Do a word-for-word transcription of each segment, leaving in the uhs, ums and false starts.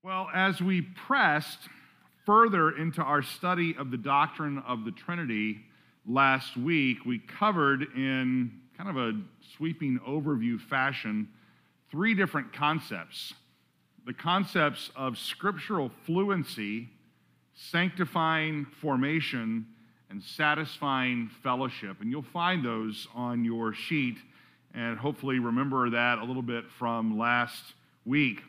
Well, as we pressed further into our study of the doctrine of the Trinity last week, we covered in kind of a sweeping overview fashion three different concepts. The concepts of scriptural fluency, sanctifying formation, and satisfying fellowship. And you'll find those on your sheet and hopefully remember that a little bit from last week.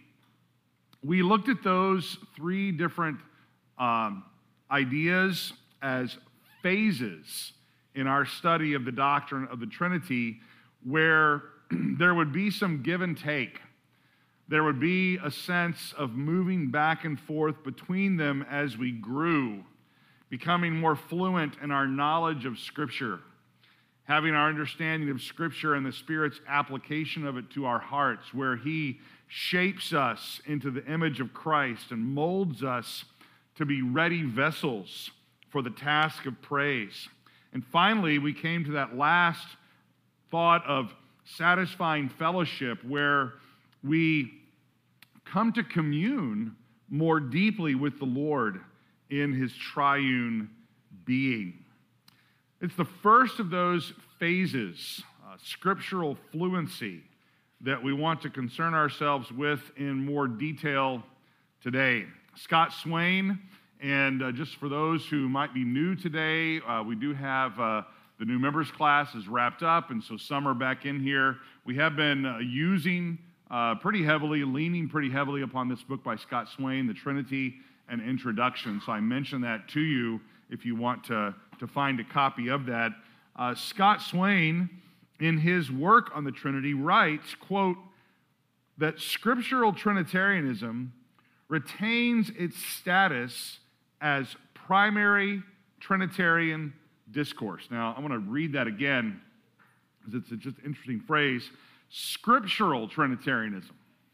We looked at those three different um, ideas as phases in our study of the doctrine of the Trinity, where there would be some give and take. There would be a sense of moving back and forth between them as we grew, becoming more fluent in our knowledge of Scripture, having our understanding of Scripture and the Spirit's application of it to our hearts, where He shapes us into the image of Christ and molds us to be ready vessels for the task of praise. And finally, we came to that last thought of satisfying fellowship, where we come to commune more deeply with the Lord in His triune being. It's the first of those phases, uh, scriptural fluency, that we want to concern ourselves with in more detail today. Scott Swain, and uh, just for those who might be new today, uh, we do have uh, the new members class is wrapped up, and so some are back in here. We have been uh, using uh, pretty heavily, leaning pretty heavily upon this book by Scott Swain, The Trinity, an Introduction. So I mentioned that to you if you want to, to find a copy of that. Uh, Scott Swain, in his work on the Trinity, writes, quote, that scriptural Trinitarianism retains its status as primary Trinitarian discourse. Now, I want to read that again because it's a just interesting phrase. Scriptural Trinitarianism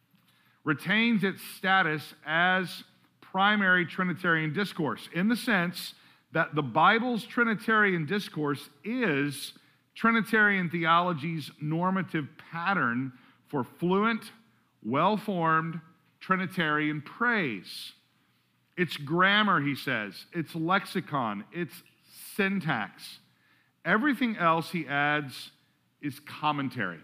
retains its status as primary Trinitarian discourse in the sense that the Bible's Trinitarian discourse is Trinitarian theology's normative pattern for fluent, well-formed Trinitarian praise. It's grammar, he says, it's lexicon, it's syntax. Everything else, he adds, is commentary.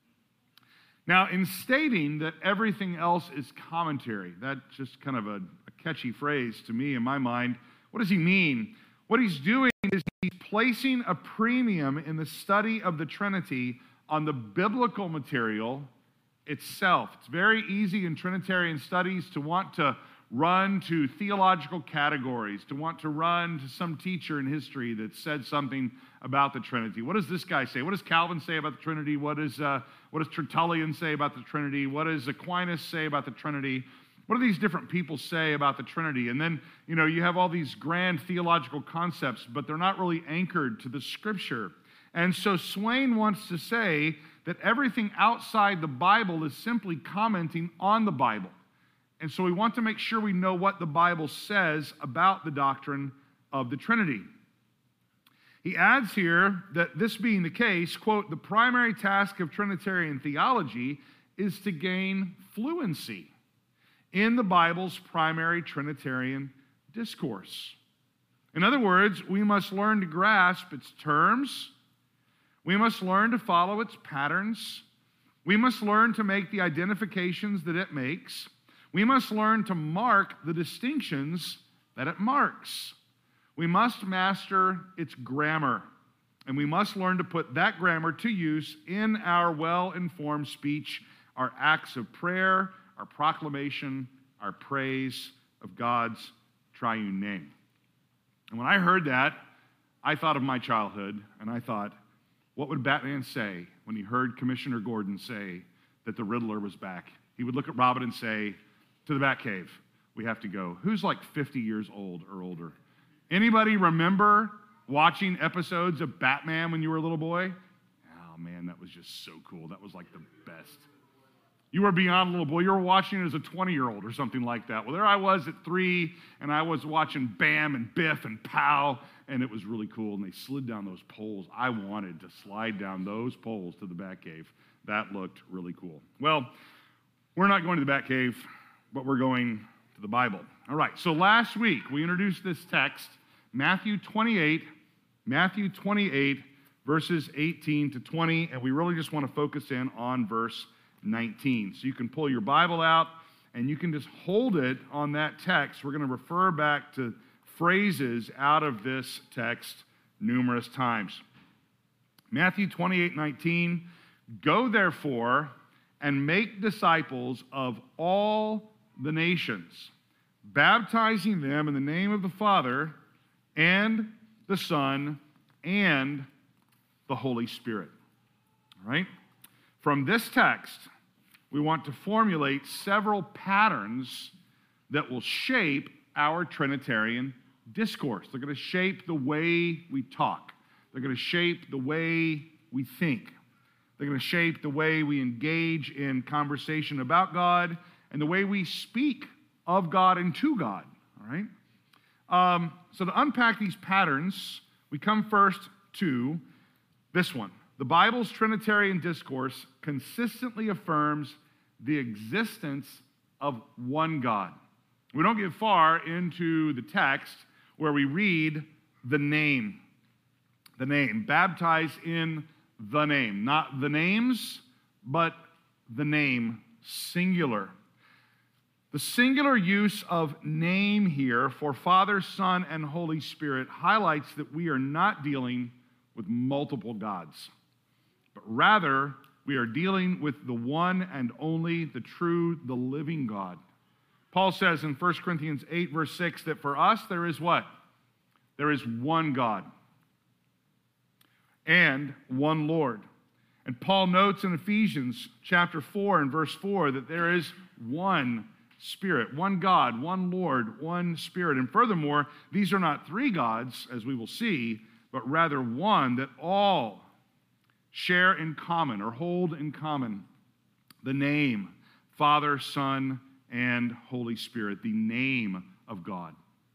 Now, in stating that everything else is commentary, that's just kind of a, a catchy phrase to me in my mind. What does he mean? What he's doing is he's placing a premium in the study of the Trinity on the biblical material itself. It's very easy in Trinitarian studies to want to run to theological categories, to want to run to some teacher in history that said something about the Trinity. What does this guy say? What does Calvin say about the Trinity? What, is, uh, what does Tertullian say about the Trinity? What does Aquinas say about the Trinity? What do these different people say about the Trinity? And then, you know, you have all these grand theological concepts, but they're not really anchored to the Scripture. And so Swain wants to say that everything outside the Bible is simply commenting on the Bible. And so we want to make sure we know what the Bible says about the doctrine of the Trinity. He adds here that this being the case, quote, the primary task of Trinitarian theology is to gain fluency in the Bible's primary Trinitarian discourse. In other words, we must learn to grasp its terms. We must learn to follow its patterns. We must learn to make the identifications that it makes. We must learn to mark the distinctions that it marks. We must master its grammar, and we must learn to put that grammar to use in our well-informed speech, our acts of prayer, our proclamation, our praise of God's triune name. And when I heard that, I thought of my childhood, and I thought, what would Batman say when he heard Commissioner Gordon say that the Riddler was back? He would look at Robin and say, to the Batcave, we have to go. Who's like fifty years old or older? Anybody remember watching episodes of Batman when you were a little boy? Oh man, that was just so cool. That was like the best. You were beyond a little boy. You were watching it as a twenty-year-old or something like that. Well, there I was at three, and I was watching Bam and Biff and Pow, and it was really cool, and they slid down those poles. I wanted to slide down those poles to the Batcave. That looked really cool. Well, we're not going to the Batcave, but we're going to the Bible. All right, so last week we introduced this text, Matthew twenty-eight, Matthew twenty-eight, verses eighteen to twenty, and we really just want to focus in on verse nineteen. So you can pull your Bible out and you can just hold it on that text. We're going to refer back to phrases out of this text numerous times. Matthew twenty-eight, nineteen, go therefore and make disciples of all the nations, baptizing them in the name of the Father and the Son and the Holy Spirit. All right? From this text, we want to formulate several patterns that will shape our Trinitarian discourse. They're going to shape the way we talk. They're going to shape the way we think. They're going to shape the way we engage in conversation about God and the way we speak of God and to God. All right? Um, so to unpack these patterns, we come first to this one. The Bible's Trinitarian discourse consistently affirms the existence of one God. We don't get far into the text where we read the name. The name. Baptize in the name. Not the names, but the name, singular. The singular use of name here for Father, Son, and Holy Spirit highlights that we are not dealing with multiple gods, but rather we are dealing with the one and only, the true, the living God. Paul says in First Corinthians eight, verse six, that for us there is what? There is one God and one Lord. And Paul notes in Ephesians chapter four and verse four that there is one Spirit, one God, one Lord, one Spirit. And furthermore, these are not three gods, as we will see, but rather one that all share in common or hold in common the name Father, Son, and Holy Spirit, the name of God.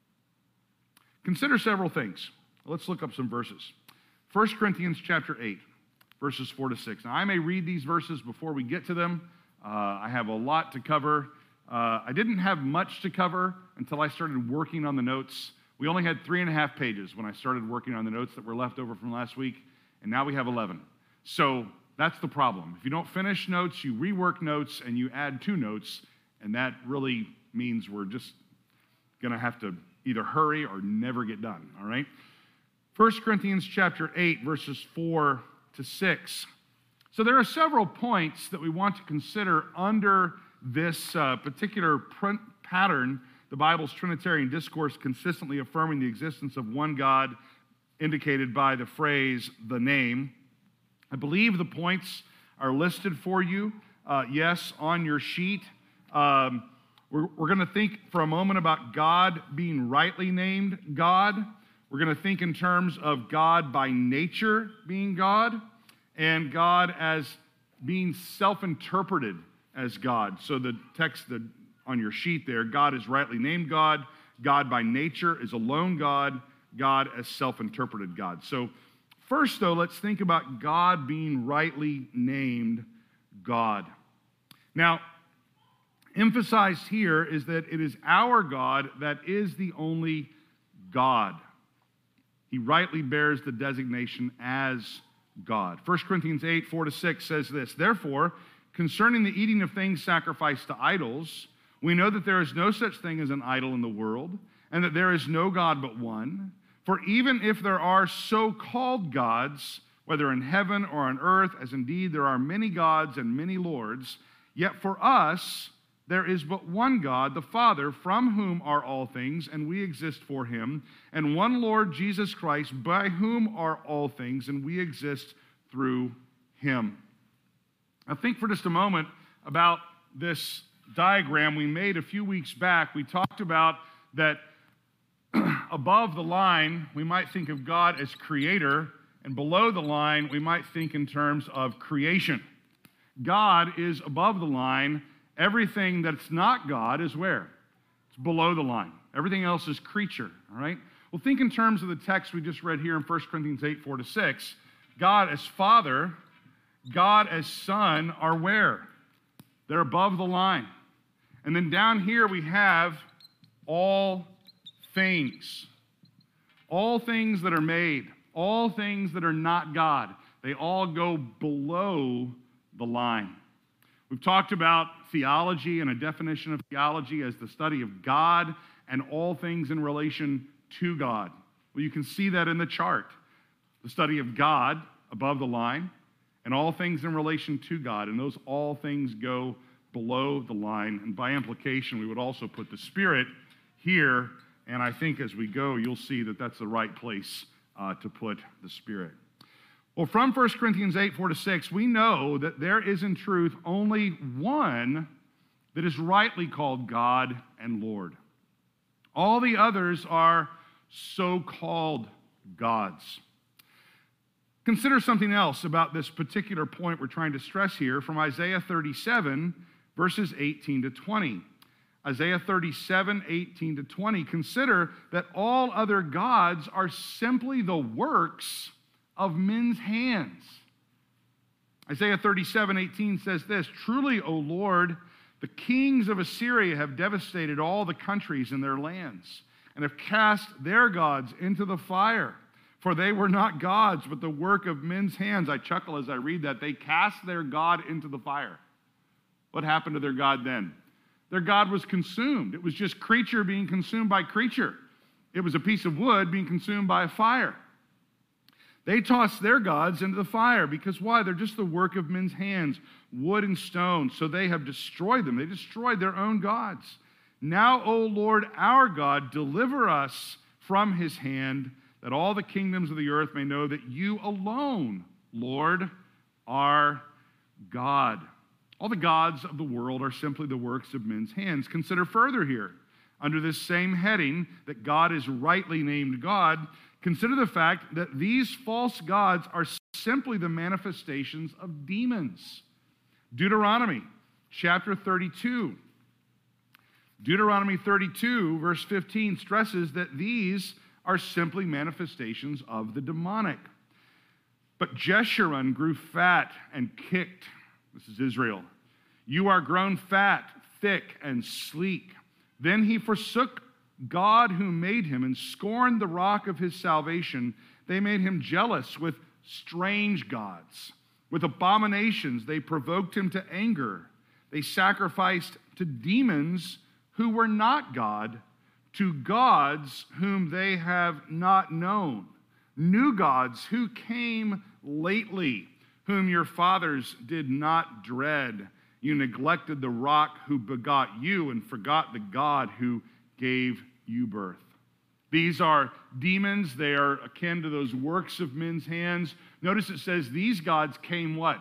Consider several things. Let's look up some verses. First Corinthians chapter eight, verses four to six. Now, I may read these verses before we get to them. Uh, I have a lot to cover. Uh, I didn't have much to cover until I started working on the notes. We only had three and a half pages when I started working on the notes that were left over from last week, and now we have eleven. So that's the problem. If you don't finish notes, you rework notes, and you add two notes, and that really means we're just going to have to either hurry or never get done, all right? First Corinthians chapter eight, verses four to six. So there are several points that we want to consider under this uh, particular print pattern, the Bible's Trinitarian discourse consistently affirming the existence of one God, indicated by the phrase, the name. I believe the points are listed for you, uh, yes, on your sheet. Um, we're we're going to think for a moment about God being rightly named God. We're going to think in terms of God by nature being God, and God as being self-interpreted as God. So the text that on your sheet there, God is rightly named God. God by nature is alone God. God as self-interpreted God. So first, though, let's think about God being rightly named God. Now, emphasized here is that it is our God that is the only God. He rightly bears the designation as God. First Corinthians eight, four to six says this, therefore, concerning the eating of things sacrificed to idols, we know that there is no such thing as an idol in the world, and that there is no God but one. For even if there are so-called gods, whether in heaven or on earth, as indeed there are many gods and many lords, yet for us there is but one God, the Father, from whom are all things, and we exist for him, and one Lord Jesus Christ, by whom are all things, and we exist through him. Now think for just a moment about this diagram we made a few weeks back. We talked about that above the line, we might think of God as creator, and below the line, we might think in terms of creation. God is above the line. Everything that's not God is where? It's below the line. Everything else is creature, all right? Well, think in terms of the text we just read here in First Corinthians eight, four to six. God as Father, God as Son are where? They're above the line. And then down here we have all things. All things that are made, all things that are not God, they all go below the line. We've talked about theology and a definition of theology as the study of God and all things in relation to God. Well, you can see that in the chart. The study of God above the line and all things in relation to God. And those all things go below the line. And by implication, we would also put the Spirit here. And I think as we go, you'll see that that's the right place uh, to put the Spirit. Well, from First Corinthians eight, four to six, we know that there is in truth only one that is rightly called God and Lord. All the others are so-called gods. Consider something else about this particular point we're trying to stress here from Isaiah thirty-seven, verses eighteen to twenty. Isaiah thirty-seven, eighteen to twenty. Consider that all other gods are simply the works of men's hands. Isaiah thirty-seven, eighteen says this, "Truly, O Lord, the kings of Assyria have devastated all the countries in their lands and have cast their gods into the fire. For they were not gods, but the work of men's hands." I chuckle as I read that. They cast their God into the fire. What happened to their God then? Their God was consumed. It was just creature being consumed by creature. It was a piece of wood being consumed by a fire. They tossed their gods into the fire because why? They're just the work of men's hands, wood and stone. So they have destroyed them. They destroyed their own gods. Now, O Lord, our God, deliver us from his hand, that all the kingdoms of the earth may know that you alone, Lord, are God. All the gods of the world are simply the works of men's hands. Consider further here, under this same heading, that God is rightly named God, consider the fact that these false gods are simply the manifestations of demons. Deuteronomy chapter thirty-two. Deuteronomy thirty-two, verse fifteen, stresses that these are simply manifestations of the demonic. But Jeshurun grew fat and kicked. This is Israel. You are grown fat, thick, and sleek. Then he forsook God who made him and scorned the rock of his salvation. They made him jealous with strange gods. With abominations, they provoked him to anger. They sacrificed to demons who were not God, to gods whom they have not known, new gods who came lately, whom your fathers did not dread. You neglected the rock who begot you and forgot the God who gave you birth. These are demons. They are akin to those works of men's hands. Notice it says these gods came what?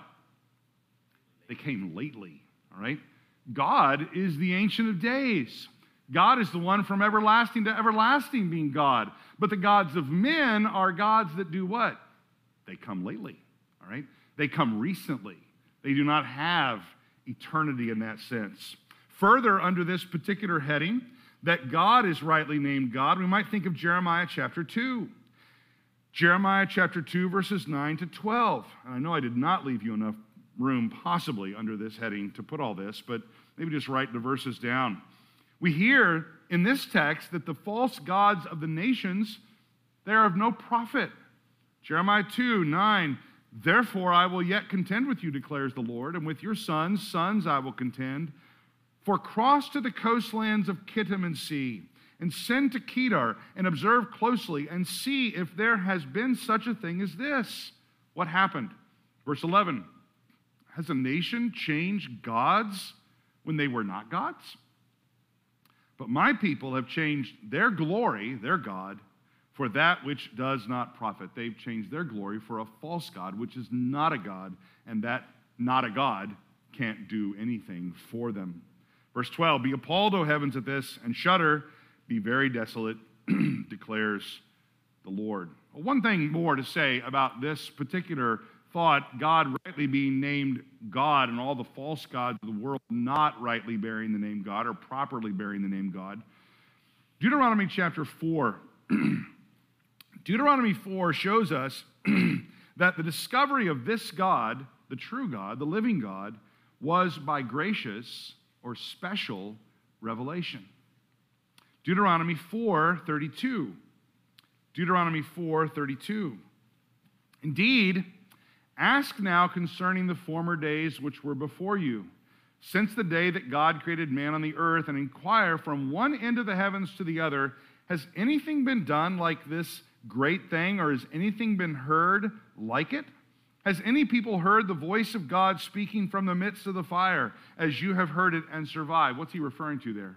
They came lately, all right? God is the Ancient of Days. God is the one from everlasting to everlasting being God. But the gods of men are gods that do what? They come lately, all right? They come recently. They do not have eternity in that sense. Further, under this particular heading, that God is rightly named God, we might think of Jeremiah chapter two. Jeremiah chapter two, verses nine to twelve. And I know I did not leave you enough room possibly under this heading to put all this, but maybe just write the verses down. We hear in this text that the false gods of the nations, they are of no profit. Jeremiah two, nine, therefore I will yet contend with you, declares the Lord, and with your sons, sons I will contend. For cross to the coastlands of Kittim and see, and send to Kedar, and observe closely, and see if there has been such a thing as this. What happened? Verse eleven, has a nation changed gods when they were not gods? But my people have changed their glory, their God, for that which does not profit. They've changed their glory for a false god, which is not a god, and that not a god can't do anything for them. Verse twelve, be appalled, O heavens, at this, and shudder, be very desolate, declares the Lord. Well, one thing more to say about this particular thought, God rightly being named God and all the false gods of the world not rightly bearing the name God or properly bearing the name God. Deuteronomy chapter four. Deuteronomy four shows us that the discovery of this God, the true God, the living God, was by gracious or special revelation. Deuteronomy four thirty-two. Deuteronomy four thirty-two. Indeed, ask now concerning the former days which were before you, since the day that God created man on the earth, and inquire from one end of the heavens to the other, has anything been done like this great thing, or has anything been heard like it? Has any people heard the voice of God speaking from the midst of the fire, as you have heard it and survived? What's he referring to there?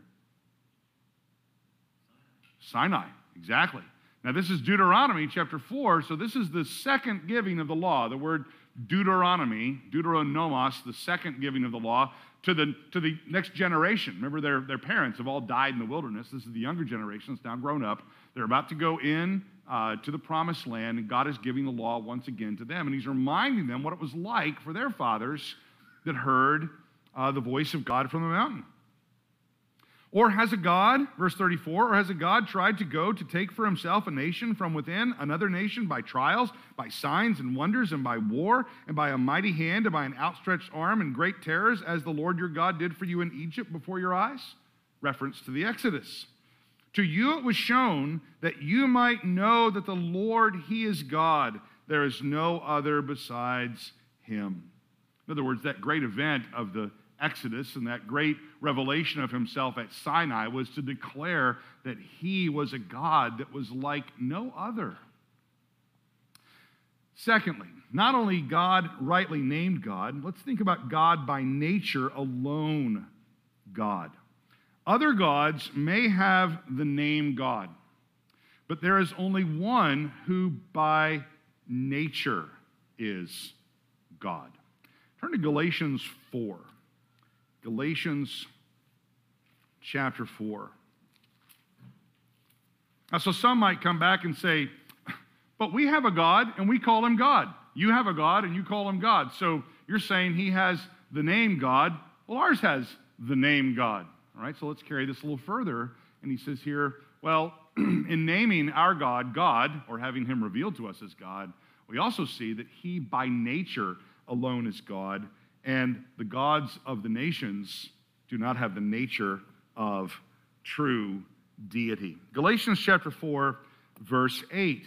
Sinai, exactly. Now this is Deuteronomy chapter four, so this is the second giving of the law. The word Deuteronomy, Deuteronomos, the second giving of the law to the, to the next generation. Remember, their, their parents have all died in the wilderness. This is the younger generation that's now grown up. They're about to go in uh, to the promised land, and God is giving the law once again to them. And he's reminding them what it was like for their fathers that heard uh, the voice of God from the mountain. Or has a God, verse thirty-four, or has a God tried to go to take for himself a nation from within another nation by trials, by signs and wonders, and by war, and by a mighty hand, and by an outstretched arm, and great terrors, as the Lord your God did for you in Egypt before your eyes? Reference to the Exodus. To you it was shown that you might know that the Lord, he is God. There is no other besides him. In other words, that great event of the Exodus and that great revelation of himself at Sinai was to declare that he was a God that was like no other. Secondly, not only God rightly named God, let's think about God by nature alone God. Other gods may have the name God, but there is only one who by nature is God. Turn to Galatians four. Galatians chapter four. Now, so some might come back and say, but we have a God and we call him God. You have a God and you call him God. So you're saying he has the name God. Well, ours has the name God. All right, so let's carry this a little further. And he says here, well, in naming our God, God, or having him revealed to us as God, we also see that he by nature alone is God. And the gods of the nations do not have the nature of true deity. Galatians chapter four, verse eight.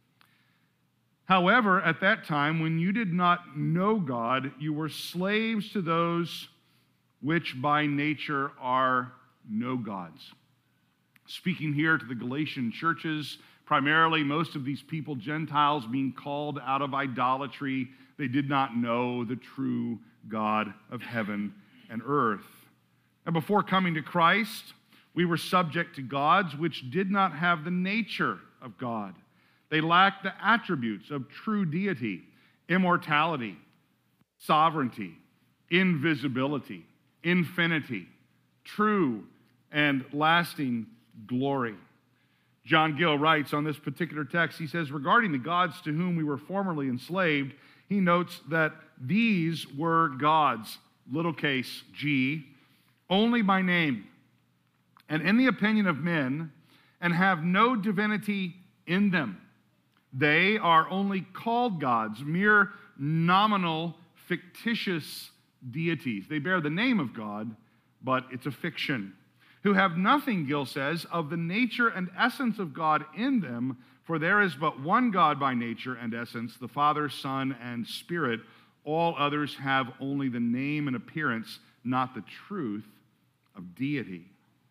However, at that time, when you did not know God, you were slaves to those which by nature are no gods. Speaking here to the Galatian churches, primarily most of these people, Gentiles, being called out of idolatry, they did not know the true God of heaven and earth. And before coming to Christ, we were subject to gods which did not have the nature of God. They lacked the attributes of true deity, immortality, sovereignty, invisibility, infinity, true and lasting glory. John Gill writes on this particular text, he says, regarding the gods to whom we were formerly enslaved, he notes that these were gods, little case G, only by name, and in the opinion of men, and have no divinity in them. They are only called gods, mere nominal, fictitious deities. They bear the name of God, but it's a fiction. Who have nothing, Gill says, of the nature and essence of God in them, for there is but one God by nature and essence, the Father, Son, and Spirit. All others have only the name and appearance, not the truth of deity.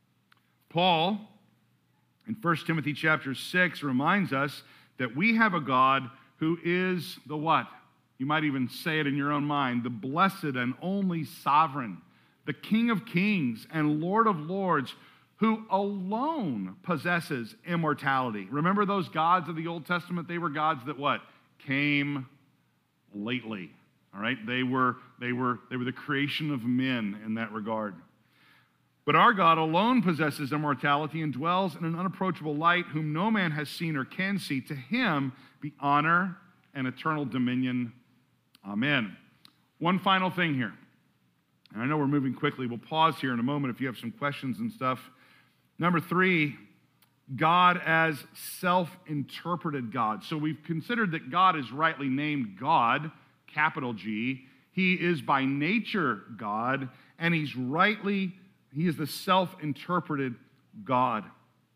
Paul, in First Timothy chapter six, reminds us that we have a God who is the what? You might even say it in your own mind, the blessed and only sovereign, the King of kings and Lord of lords, who alone possesses immortality. Remember those gods of the Old Testament? They were gods that what? Came lately. All right? They were, they were, they were the creation of men in that regard. But our God alone possesses immortality and dwells in an unapproachable light, whom no man has seen or can see. To him be honor and eternal dominion. Amen. One final thing here. And I know we're moving quickly. We'll pause here in a moment if you have some questions and stuff. Number three, God as self-interpreted God. So we've considered that God is rightly named God, capital G. He is by nature God, and he's rightly, he is the self-interpreted God.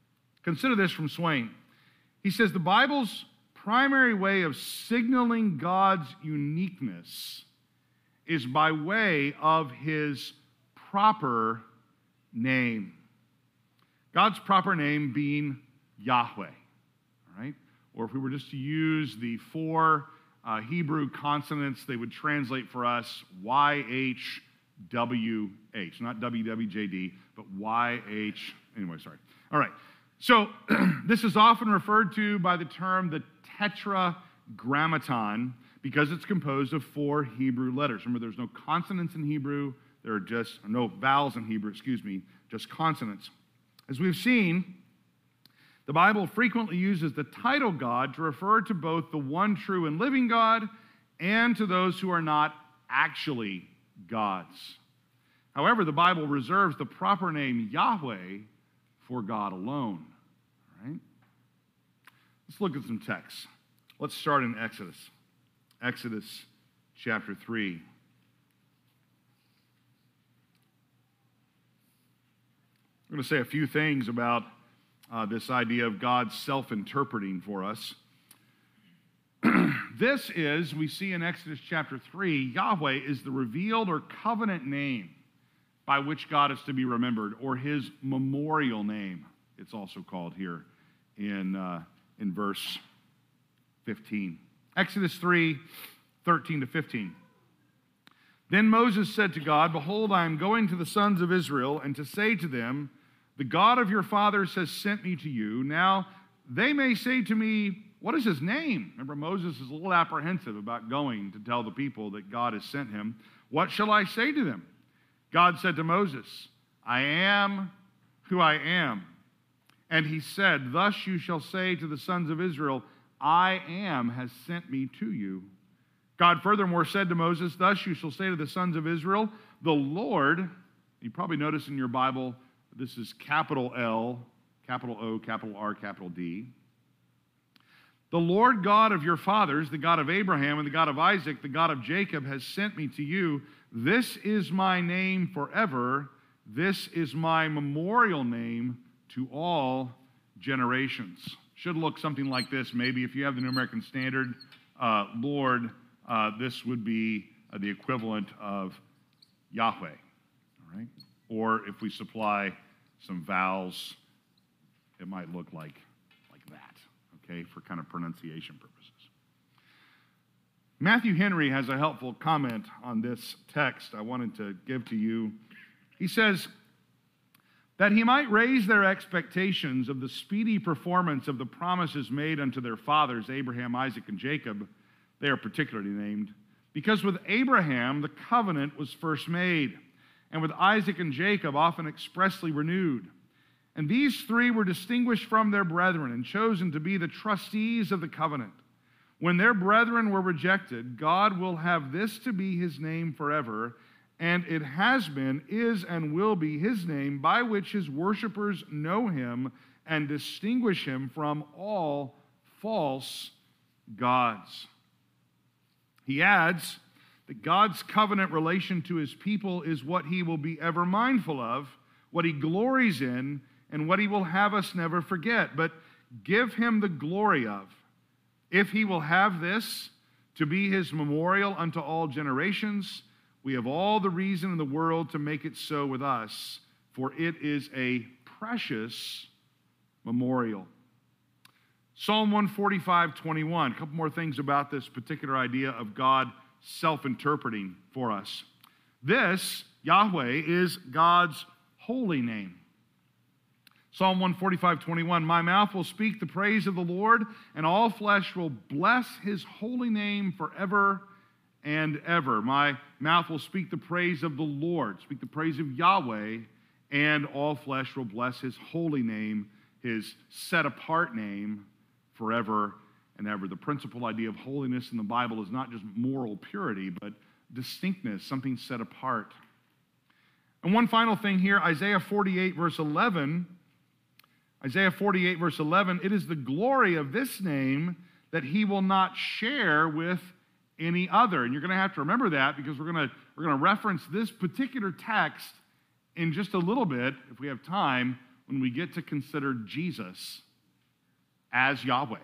Consider this from Swain. He says, the Bible's primary way of signaling God's uniqueness is by way of his proper name. God's proper name being Yahweh, all right? Or if we were just to use the four uh, Hebrew consonants, they would translate for us Y H W H, not W W J D, but Y H, anyway, sorry. All right, so this is often referred to by the term the Tetragrammaton because it's composed of four Hebrew letters. Remember, there's no consonants in Hebrew, there are just, or no vowels in Hebrew, excuse me, just consonants. As we've seen, the Bible frequently uses the title God to refer to both the one true and living God and to those who are not actually gods. However, the Bible reserves the proper name Yahweh for God alone. All right? Let's look at some texts. Let's start in Exodus. Exodus chapter three. I'm going to say a few things about uh, this idea of God self-interpreting for us. This is, we see in Exodus chapter three, Yahweh is the revealed or covenant name by which God is to be remembered, or his memorial name, it's also called here in, uh, in verse fifteen. Exodus three, thirteen to fifteen. Then Moses said to God, behold, I am going to the sons of Israel, and to say to them, the God of your fathers has sent me to you. Now they may say to me, what is his name? Remember, Moses is a little apprehensive about going to tell the people that God has sent him. What shall I say to them? God said to Moses, I am who I am. And he said, thus you shall say to the sons of Israel, I am has sent me to you. God furthermore said to Moses, thus you shall say to the sons of Israel, the Lord, you probably notice in your Bible, this is capital L, capital O, capital R, capital D. The Lord God of your fathers, the God of Abraham and the God of Isaac, the God of Jacob, has sent me to you. This is my name forever. This is my memorial name to all generations. Should look something like this. Maybe if you have the New American Standard, uh, Lord, uh, this would be uh, the equivalent of Yahweh. All right? Or if we supply some vowels, it might look like, like that, okay, for kind of pronunciation purposes. Matthew Henry has a helpful comment on this text I wanted to give to you. He says, that he might raise their expectations of the speedy performance of the promises made unto their fathers, Abraham, Isaac, and Jacob, they are particularly named, because with Abraham the covenant was first made, and with Isaac and Jacob often expressly renewed. And these three were distinguished from their brethren and chosen to be the trustees of the covenant. When their brethren were rejected, God will have this to be his name forever, and it has been, is, and will be his name by which his worshipers know him and distinguish him from all false gods. He adds that God's covenant relation to his people is what he will be ever mindful of, what he glories in, and what he will have us never forget, but give him the glory of. If he will have this to be his memorial unto all generations, we have all the reason in the world to make it so with us, for it is a precious memorial. Psalm one forty-five, twenty-one, a couple more things about this particular idea of God self-interpreting for us. This, Yahweh, is God's holy name. Psalm one forty-five, twenty-one, my mouth will speak the praise of the Lord, and all flesh will bless his holy name forever and ever. My mouth will speak the praise of the Lord, speak the praise of Yahweh, and all flesh will bless his holy name, his set-apart name, forever and ever. The principal idea of holiness in the Bible is not just moral purity, but distinctness, something set apart. And one final thing here, Isaiah forty-eight, verse eleven. Isaiah forty-eight, verse eleven, it is the glory of this name that he will not share with any other. And you're going to have to remember that because we're going to we're going to reference this particular text in just a little bit, if we have time, when we get to consider Jesus as Yahweh.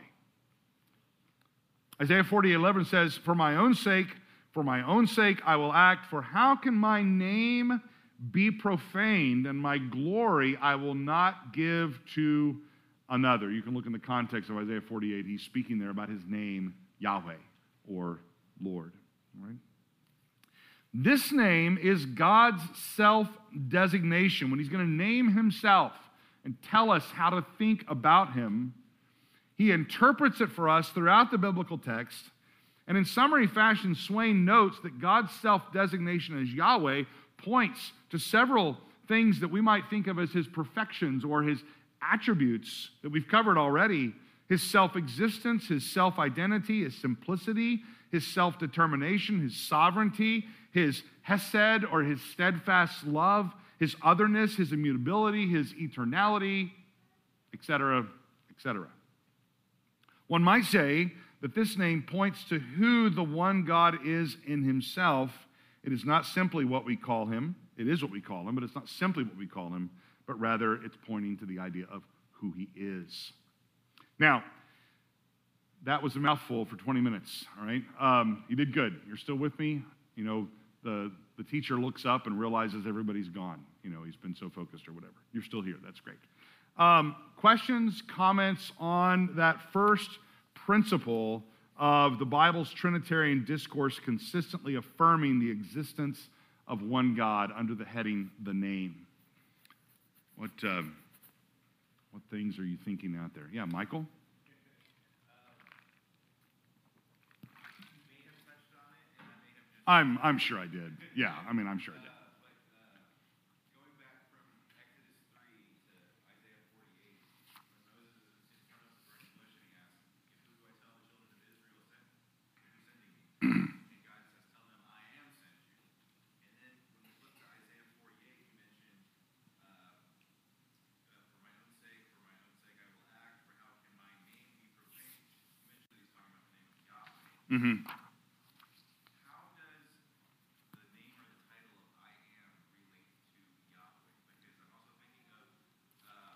Isaiah forty-eight eleven says, "For my own sake, for my own sake I will act, for how can my name be profaned, and my glory I will not give to another." You can look in the context of Isaiah forty-eight. He's speaking there about his name, Yahweh, or Lord. All right? This name is God's self-designation. When he's going to name himself and tell us how to think about him, he interprets it for us throughout the biblical text. And in summary fashion, Swain notes that God's self-designation as Yahweh points to several things that we might think of as his perfections or his attributes that we've covered already. His self-existence, his self-identity, his simplicity, his self-determination, his sovereignty, his hesed or his steadfast love, his otherness, his immutability, his eternality, et cetera, et cetera. One might say that this name points to who the one God is in himself. It is not simply what we call him. It is what we call him, but it's not simply what we call him, but rather it's pointing to the idea of who he is. Now, that was a mouthful for twenty minutes, all right? Um, you did good. You're still with me? You know, the, the teacher looks up and realizes everybody's gone. You know, he's been so focused or whatever. You're still here. That's great. Um, questions, comments on that first principle of the Bible's Trinitarian discourse consistently affirming the existence of one God under the heading, the name? What, uh, what things are you thinking out there? Yeah, Michael? I'm, I'm sure I did. Yeah, I mean, I'm sure I did. Mm-hmm. How does the name or the title of I am relate to Yahweh? Because I'm also thinking of uh, uh,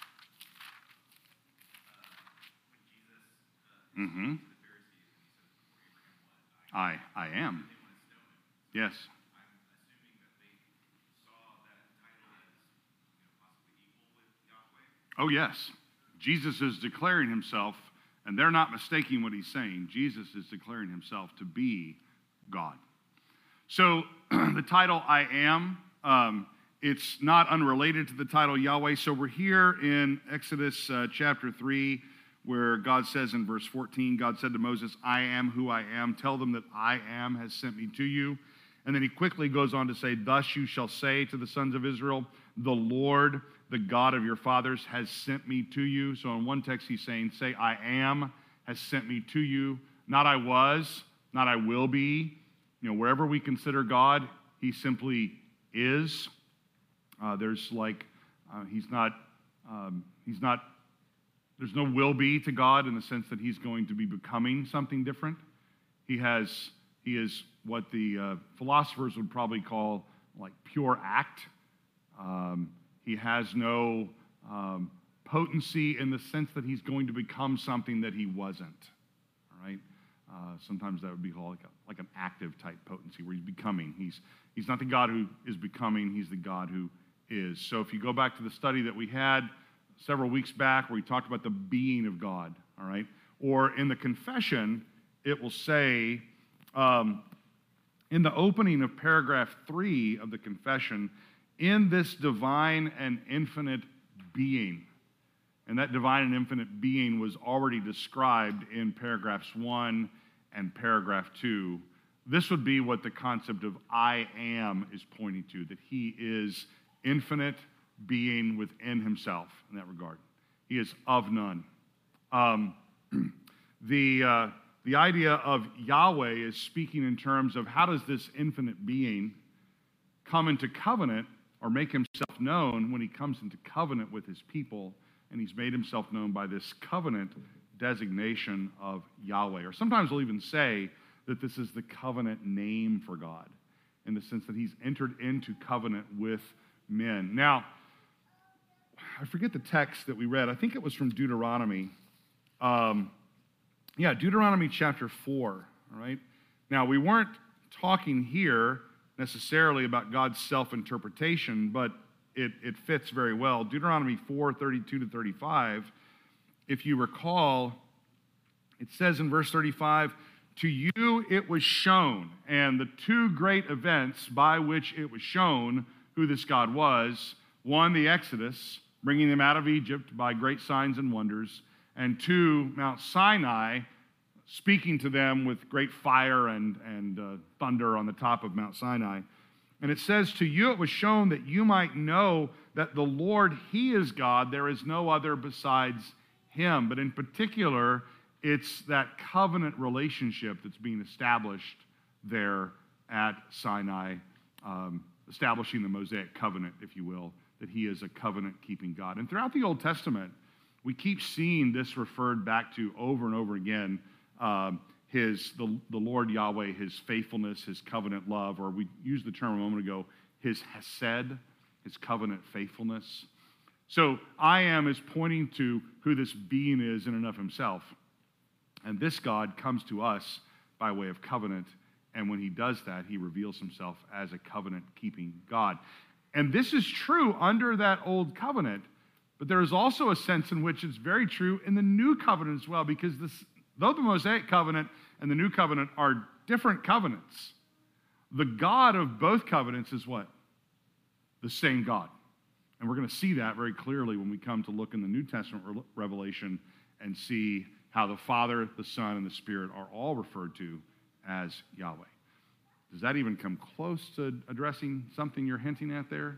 when Jesus uh, Mm-hmm. to the Pharisees and he says, "Before Abraham was, I am." I, I am. They want to stone him. So Yes. I'm assuming that they saw that title as, you know, possibly equal with Yahweh. Oh, yes. Jesus is declaring himself, and they're not mistaking what he's saying. Jesus is declaring himself to be God. So the title I am, um, it's not unrelated to the title Yahweh. So we're here in Exodus uh, chapter three, where God says in verse fourteen, God said to Moses, "I am who I am. Tell them that I am has sent me to you." And then he quickly goes on to say, "Thus you shall say to the sons of Israel, the Lord, the God of your fathers, has sent me to you." So in one text he's saying, say, "I am has sent me to you." Not I was, not I will be. You know, wherever we consider God, he simply is. Uh, there's like, uh, he's not, um, he's not, there's no will be to God in the sense that he's going to be becoming something different. He has, he is what the uh, philosophers would probably call like pure act. Um, he has no um, potency in the sense that he's going to become something that he wasn't. All right? Uh, sometimes that would be called like, a, like an active type potency where he's becoming. He's, he's not the God who is becoming, he's the God who is. So if you go back to the study that we had several weeks back where we talked about the being of God, all right? Or in the confession, it will say, um, in the opening of paragraph three of the confession, "In this divine and infinite being." And that divine and infinite being was already described in paragraphs one and paragraph two. This would be what the concept of I am is pointing to, that he is infinite being within himself in that regard. He is of none. Um, the, uh, the idea of Yahweh is speaking in terms of how does this infinite being come into covenant or make himself known when he comes into covenant with his people. And he's made himself known by this covenant designation of Yahweh. Or sometimes we'll even say that this is the covenant name for God, in the sense that he's entered into covenant with men. Now, I forget the text that we read. I think it was from Deuteronomy. Um, yeah, Deuteronomy chapter four, all right? Now, we weren't talking here necessarily about God's self-interpretation, but it, it fits very well. Deuteronomy four, thirty-two to thirty-five, if you recall, it says in verse thirty-five, to you it was shown, and the two great events by which it was shown who this God was, one, the Exodus, bringing them out of Egypt by great signs and wonders, and two, Mount Sinai, speaking to them with great fire and, and uh, thunder on the top of Mount Sinai. And it says, to you it was shown that you might know that the Lord, He is God, there is no other besides Him. But in particular, it's that covenant relationship that's being established there at Sinai, um, establishing the Mosaic covenant, if you will, that He is a covenant-keeping God. And throughout the Old Testament, we keep seeing this referred back to over and over again, um, his the, the Lord Yahweh, His faithfulness, His covenant love, or we used the term a moment ago, His hesed, His covenant faithfulness. So I am is pointing to who this being is in and of Himself. And this God comes to us by way of covenant, and when He does that, He reveals Himself as a covenant-keeping God. And this is true under that old covenant, but there is also a sense in which it's very true in the new covenant as well, because this, though the Mosaic covenant and the new covenant are different covenants, the God of both covenants is what? The same God. And we're going to see that very clearly when we come to look in the New Testament revelation and see how the Father, the Son, and the Spirit are all referred to as Yahweh. Does that even come close to addressing something you're hinting at there?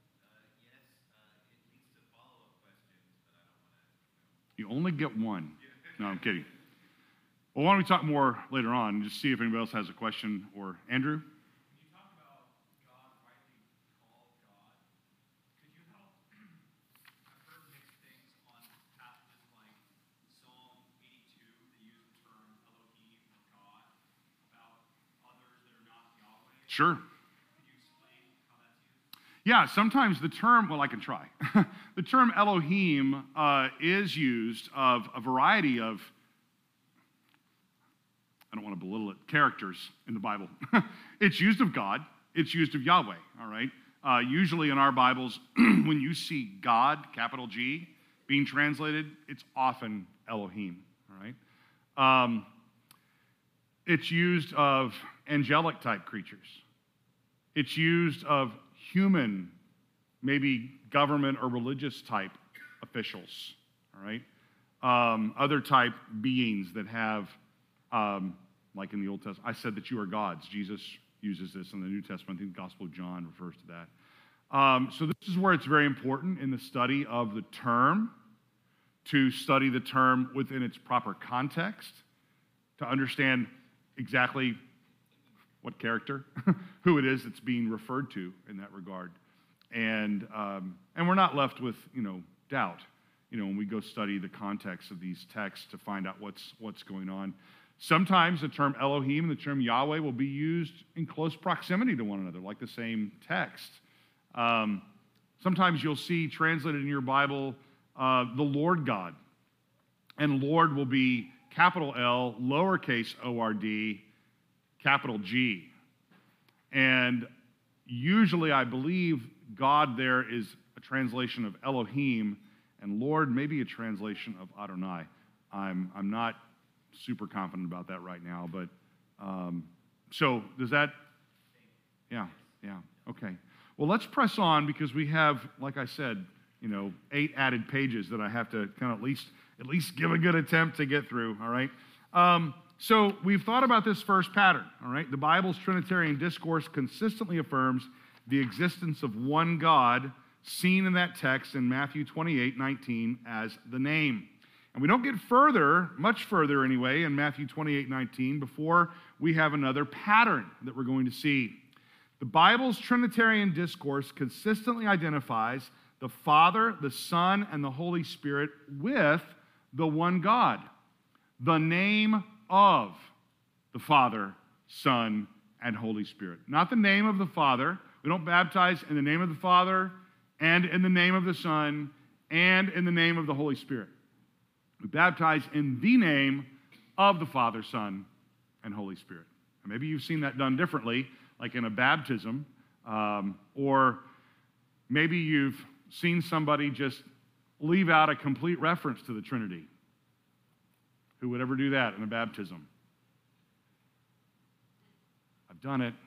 You only get one. No, I'm kidding. Well, why don't we talk more later on and just see if anybody else has a question? Or Andrew? When you talk about God rightly called God, could you help? I've heard mixed things on passages like Psalm eighty-two, they use the term Elohim or God about others that are not Yahweh. Sure. Could you explain how that's used? Yeah, sometimes the term, well, I can try. The term Elohim uh, is used of a variety of, I don't want to belittle it, characters in the Bible. It's used of God. It's used of Yahweh, all right? Uh, usually in our Bibles, when you see God, capital G, being translated, it's often Elohim, all right? Um, it's used of angelic type creatures. It's used of human, maybe government or religious type officials, all right? Um, other type beings that have, um, like in the Old Testament, I said that you are gods. Jesus uses this in the New Testament. I think the Gospel of John refers to that. Um, so this is where it's very important in the study of the term, to study the term within its proper context, to understand exactly what character, who it is that's being referred to in that regard. And um, and we're not left with, you know, doubt, you know, when we go study the context of these texts to find out what's what's going on. Sometimes the term Elohim and the term Yahweh will be used in close proximity to one another, like the same text. Um, sometimes you'll see translated in your Bible uh, the Lord God, and Lord will be capital L, lowercase O R D, capital G. And usually I believe God there is a translation of Elohim, and Lord maybe a translation of Adonai. I'm, I'm not super confident about that right now, but um, so does that, yeah, yeah, okay. Well, let's press on because we have, like I said, you know, eight added pages that I have to kind of at least, at least give a good attempt to get through, all right? Um, so we've thought about this first pattern, all right? The Bible's Trinitarian discourse consistently affirms the existence of one God seen in that text in Matthew twenty-eight nineteen as the name. And we don't get further, much further anyway, in Matthew twenty-eight nineteen before we have another pattern that we're going to see. The Bible's Trinitarian discourse consistently identifies the Father, the Son, and the Holy Spirit with the one God. The name of the Father, Son, and Holy Spirit. Not the name of the Father. We don't baptize in the name of the Father and in the name of the Son and in the name of the Holy Spirit. We baptize in the name of the Father, Son, and Holy Spirit. And maybe you've seen that done differently, like in a baptism, um, or maybe you've seen somebody just leave out a complete reference to the Trinity. Who would ever do that in a baptism? I've done it.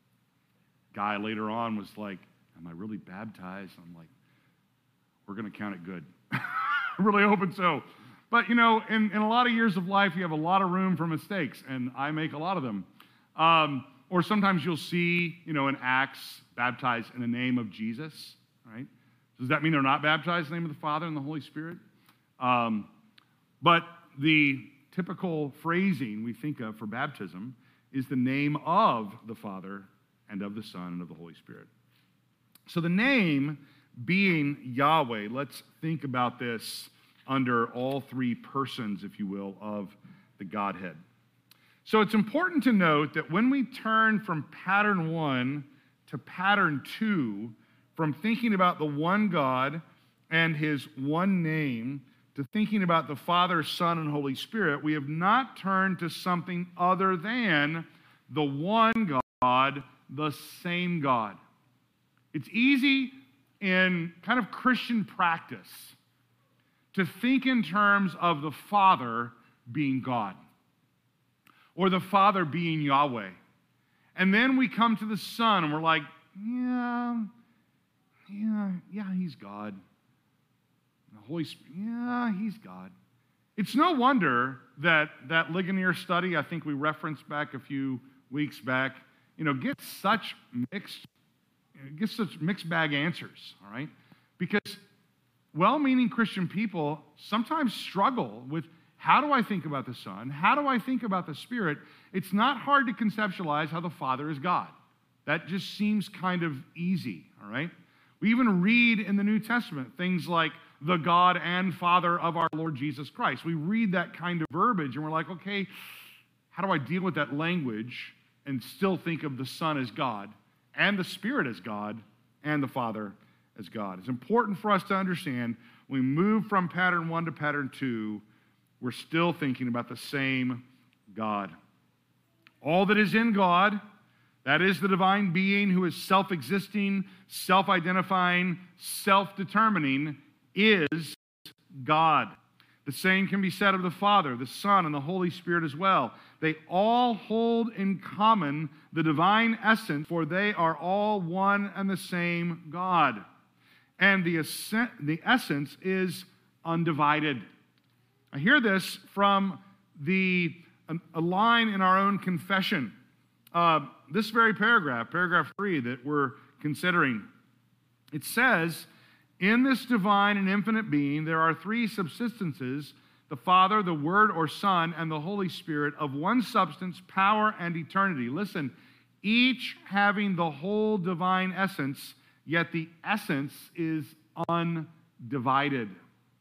Guy later on was like, am I really baptized? I'm like, we're going to count it good. I really hoping so. But, you know, in, in a lot of years of life, you have a lot of room for mistakes, and I make a lot of them. Um, or sometimes you'll see, you know, in Acts, baptized in the name of Jesus, right? Does that mean they're not baptized in the name of the Father and the Holy Spirit? Um, but the typical phrasing we think of for baptism is the name of the Father and of the Son and of the Holy Spirit. So the name being Yahweh, let's think about this under all three persons, if you will, of the Godhead. So it's important to note that when we turn from pattern one to pattern two, from thinking about the one God and his one name to thinking about the Father, Son, and Holy Spirit, we have not turned to something other than the one God, the same God. It's easy in kind of Christian practice to think in terms of the Father being God or the Father being Yahweh. And then we come to the Son and we're like, yeah, yeah, yeah, he's God. The Holy Spirit, yeah, he's God. It's no wonder that that Ligonier study, I think we referenced back a few weeks back, you know, gets such mixed, gets such mixed bag answers, all right? Because well-meaning Christian people sometimes struggle with, how do I think about the Son? How do I think about the Spirit? It's not hard to conceptualize how the Father is God. That just seems kind of easy, all right? We even read in the New Testament things like the God and Father of our Lord Jesus Christ. We read that kind of verbiage and we're like, okay, how do I deal with that language and still think of the Son as God and the Spirit as God and the Father as God? It's important for us to understand when we move from pattern one to pattern two, we're still thinking about the same God. All that is in God, that is the divine being who is self-existing, self-identifying, self-determining, is God. The same can be said of the Father, the Son, and the Holy Spirit as well. They all hold in common the divine essence, for they are all one and the same God. And the, ascent, the essence is undivided. I hear this from the a line in our own confession. Uh, this very paragraph, paragraph three that we're considering, it says, in this divine and infinite being, there are three subsistences, the Father, the Word or Son, and the Holy Spirit, of one substance, power, and eternity. Listen, each having the whole divine essence, yet the essence is undivided.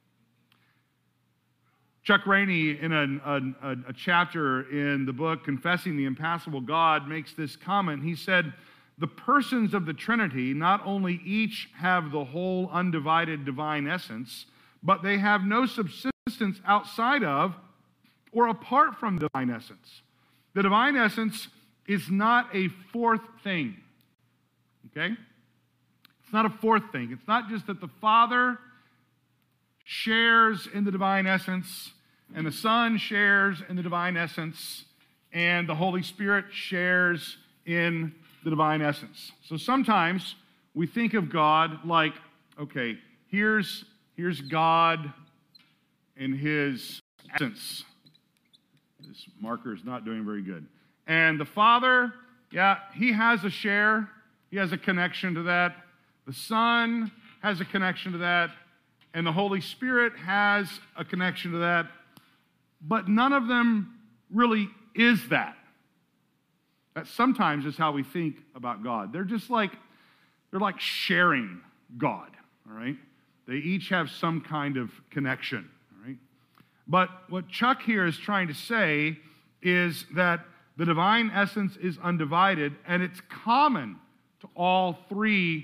Chuck Rainey, in a, a, a chapter in the book Confessing the Impassible God, makes this comment. He said, the persons of the Trinity not only each have the whole undivided divine essence, but they have no subsistence outside of or apart from the divine essence. The divine essence is not a fourth thing, okay? It's not a fourth thing. It's not just that the Father shares in the divine essence, and the Son shares in the divine essence, and the Holy Spirit shares in the divine essence. So sometimes we think of God like, okay, here's, here's God in his essence. This marker is not doing very good. And the Father, yeah, he has a share. He has a connection to that. The Son has a connection to that. And the Holy Spirit has a connection to that. But none of them really is that. That sometimes is how we think about God. They're just like, they're like sharing God, all right? They each have some kind of connection, all right? But what Chuck here is trying to say is that the divine essence is undivided, and it's common to all three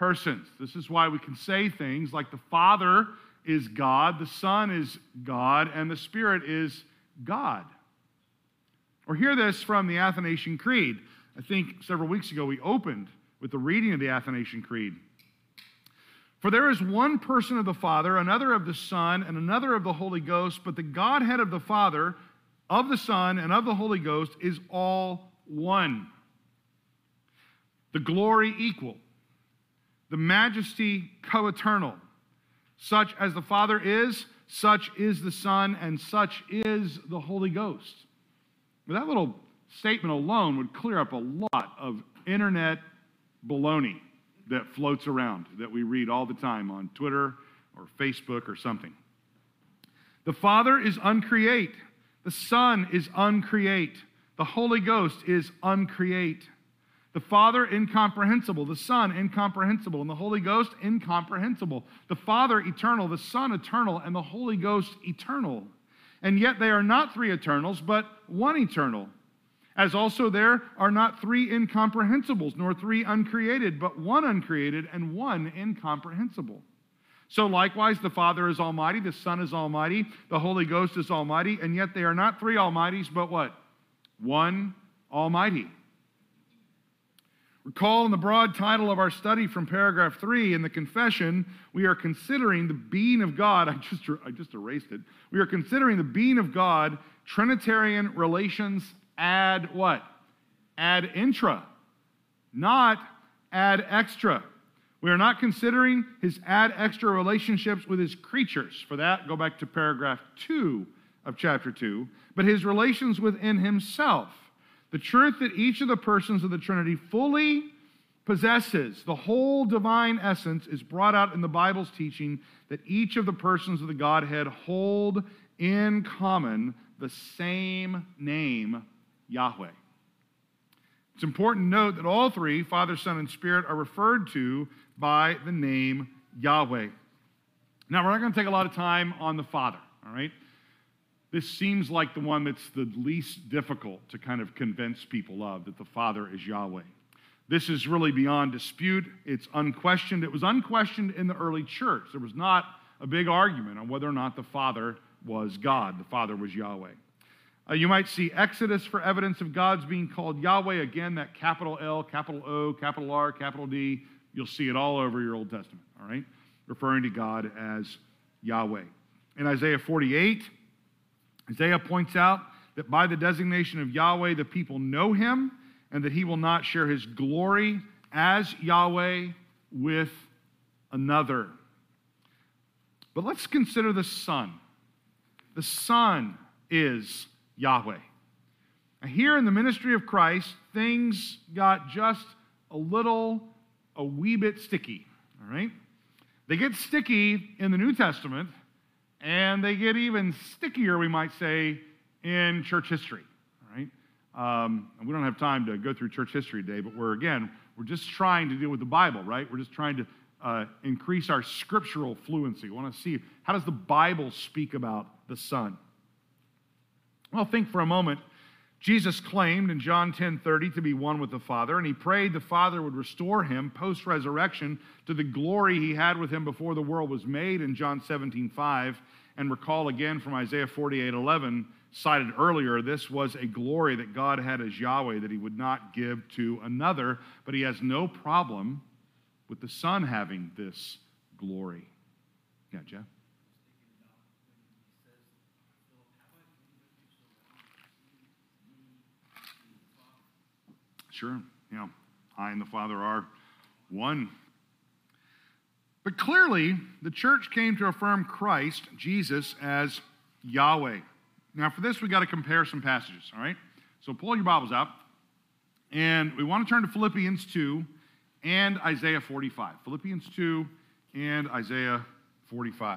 persons. This is why we can say things like the Father is God, the Son is God, and the Spirit is God. Or hear this from the Athanasian Creed. I think several weeks ago we opened with the reading of the Athanasian Creed. For there is one person of the Father, another of the Son, and another of the Holy Ghost, but the Godhead of the Father, of the Son, and of the Holy Ghost is all one. The glory equal, the majesty co-eternal. Such as the Father is, such is the Son, and such is the Holy Ghost. But that little statement alone would clear up a lot of internet baloney that floats around, that we read all the time on Twitter or Facebook or something. The Father is uncreate. The Son is uncreate. The Holy Ghost is uncreate. The Father, incomprehensible. The Son, incomprehensible. And the Holy Ghost, incomprehensible. The Father, eternal. The Son, eternal. And the Holy Ghost, eternal. And yet they are not three eternals, but one eternal. As also there are not three incomprehensibles, nor three uncreated, but one uncreated and one incomprehensible. So likewise, the Father is almighty, the Son is almighty, the Holy Ghost is almighty, and yet they are not three almighties, but what? One almighty. Recall in the broad title of our study from paragraph three in the confession, we are considering the being of God. I just, I just erased it. We are considering the being of God, Trinitarian relations ad what? Ad intra, not ad extra. We are not considering his ad extra relationships with his creatures. For that, go back to paragraph two of chapter two. But his relations within himself. The truth that each of the persons of the Trinity fully possesses, the whole divine essence, is brought out in the Bible's teaching that each of the persons of the Godhead hold in common the same name, Yahweh. It's important to note that all three, Father, Son, and Spirit, are referred to by the name Yahweh. Now, we're not going to take a lot of time on the Father, all right? This seems like the one that's the least difficult to kind of convince people of, that the Father is Yahweh. This is really beyond dispute. It's unquestioned. It was unquestioned in the early church. There was not a big argument on whether or not the Father was God. The Father was Yahweh. Uh, you might see Exodus for evidence of God's being called Yahweh. Again, that capital L, capital O, capital R, capital D. You'll see it all over your Old Testament, all right? Referring to God as Yahweh. In Isaiah forty-eight, Isaiah points out that by the designation of Yahweh, the people know him, and that he will not share his glory as Yahweh with another. But let's consider the Son. The Son is Yahweh. Now, here in the ministry of Christ, things got just a little, a wee bit sticky, all right? They get sticky in the New Testament, and they get even stickier, we might say, in church history, all right? Um, and we don't have time to go through church history today, but we're, again, we're just trying to deal with the Bible, right? We're just trying to uh, increase our scriptural fluency. We want to see, how does the Bible speak about the Son? Well, think for a moment. Jesus claimed in John ten thirty to be one with the Father, and he prayed the Father would restore him post-resurrection to the glory he had with him before the world was made in John seventeen five. And recall again from Isaiah forty-eight eleven, cited earlier, this was a glory that God had as Yahweh that he would not give to another, but he has no problem with the Son having this glory. Yeah, Jeff? Sure, yeah, I and the Father are one. But clearly, the church came to affirm Christ, Jesus, as Yahweh. Now, for this, we got to compare some passages, all right? So pull your Bibles out, and we want to turn to Philippians two and Isaiah forty-five. Philippians two and Isaiah forty-five.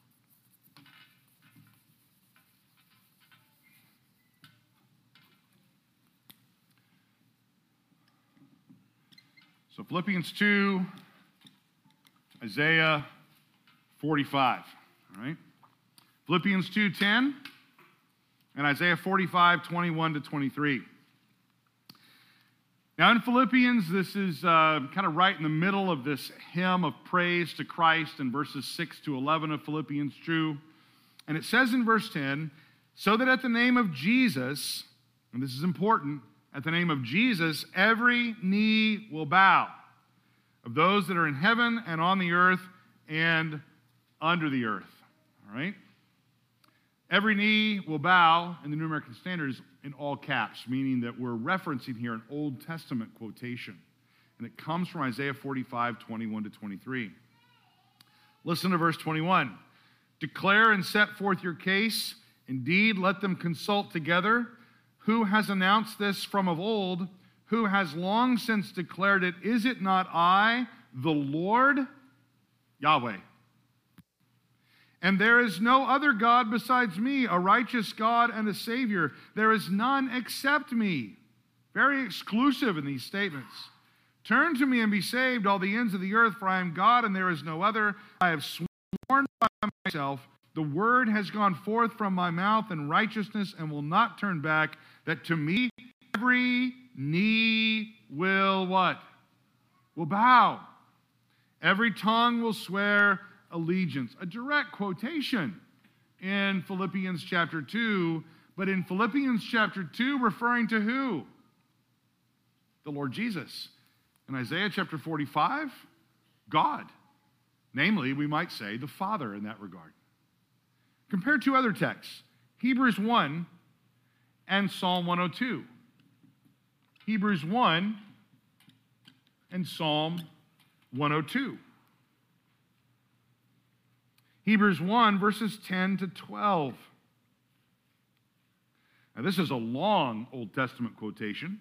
So Philippians two, Isaiah forty-five, all right? Philippians two ten and Isaiah forty-five, twenty-one to twenty-three. Now in Philippians, this is uh, kind of right in the middle of this hymn of praise to Christ in verses six to eleven of Philippians two. And it says in verse ten, so that at the name of Jesus, and this is important, at the name of Jesus, every knee will bow, of those that are in heaven and on the earth and under the earth. All right? Every knee will bow, in the New American Standard is in all caps, meaning that we're referencing here an Old Testament quotation. And it comes from Isaiah forty-five, twenty-one to twenty-three. Listen to verse twenty-one. Declare and set forth your case. Indeed, let them consult together. Who has announced this from of old? Who has long since declared it? Is it not I, the Lord? Yahweh. And there is no other God besides me, a righteous God and a Savior. There is none except me. Very exclusive in these statements. Turn to me and be saved, all the ends of the earth, for I am God and there is no other. I have sworn by myself, the word has gone forth from my mouth in righteousness and will not turn back, that to me every knee will what? Will bow. Every tongue will swear allegiance. A direct quotation in Philippians chapter two, but in Philippians chapter two, referring to who? The Lord Jesus. In Isaiah chapter forty-five, God. Namely, we might say the Father in that regard. Compare two other texts, Hebrews one and Psalm one oh two. Hebrews one and Psalm one oh two. Hebrews one, verses ten to twelve. Now, this is a long Old Testament quotation.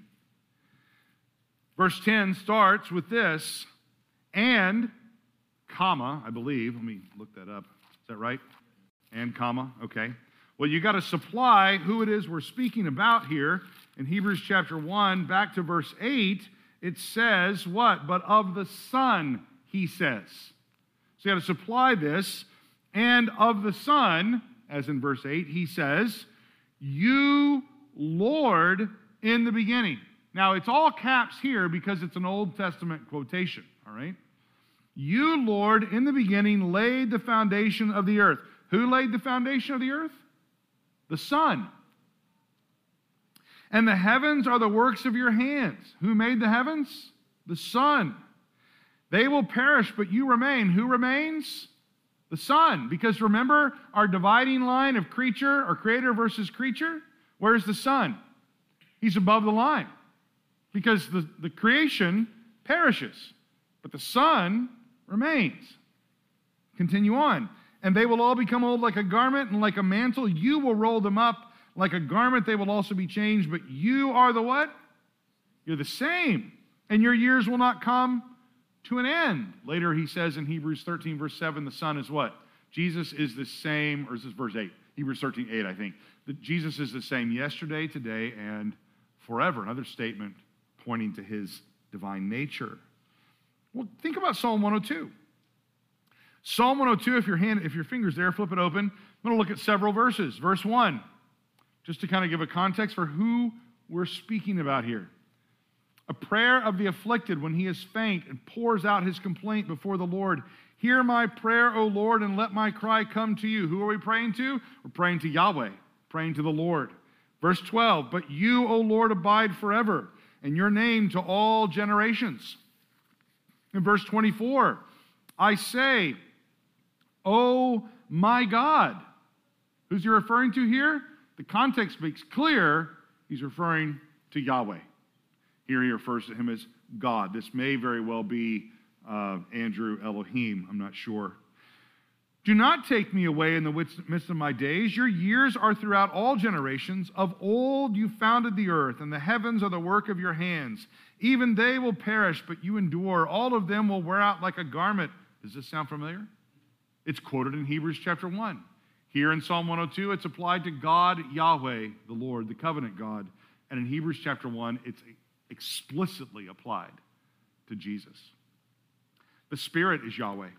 Verse ten starts with this, and, comma, I believe. Let me look that up. Is that right? And, comma, okay. Well, you got to supply who it is we're speaking about here. In Hebrews chapter one, back to verse eight, it says what? But of the Son, he says. So you got to supply this. And of the Son, as in verse eight, he says, you, Lord, in the beginning. Now, it's all caps here because it's an Old Testament quotation, all right? You, Lord, in the beginning laid the foundation of the earth. Who laid the foundation of the earth? The Son. And the heavens are the works of your hands. Who made the heavens? The Son. They will perish, but you remain. Who remains? The Son. Because remember our dividing line of creature or creator versus creature? Where's the Son? He's above the line. Because the, the creation perishes, but the Son remains. Continue on. And they will all become old like a garment, and like a mantle, you will roll them up. Like a garment, they will also be changed. But you are the what? You're the same. And your years will not come to an end. Later he says in Hebrews thirteen, verse seven, the Son is what? Jesus is the same, or is this verse eight? Hebrews thirteen, eight, I think. That Jesus is the same yesterday, today, and forever. Another statement pointing to his divine nature. Well, think about Psalm one oh two. Psalm one oh two, if your hand, if your finger's there, flip it open. I'm going to look at several verses. Verse one, just to kind of give a context for who we're speaking about here. A prayer of the afflicted when he is faint and pours out his complaint before the Lord. Hear my prayer, O Lord, and let my cry come to you. Who are we praying to? We're praying to Yahweh, praying to the Lord. Verse twelve, but you, O Lord, abide forever, and your name to all generations. In verse twenty-four, I say, O my God. Who's he referring to here? The context makes clear he's referring to Yahweh. Here he refers to him as God. This may very well be uh, Andrew Elohim. I'm not sure. Do not take me away in the midst of my days. Your years are throughout all generations. Of old you founded the earth, and the heavens are the work of your hands. Even they will perish, but you endure. All of them will wear out like a garment. Does this sound familiar? It's quoted in Hebrews chapter one. Here in Psalm one oh two, it's applied to God, Yahweh, the Lord, the covenant God. And in Hebrews chapter one, it's explicitly applied to Jesus. The Spirit is Yahweh.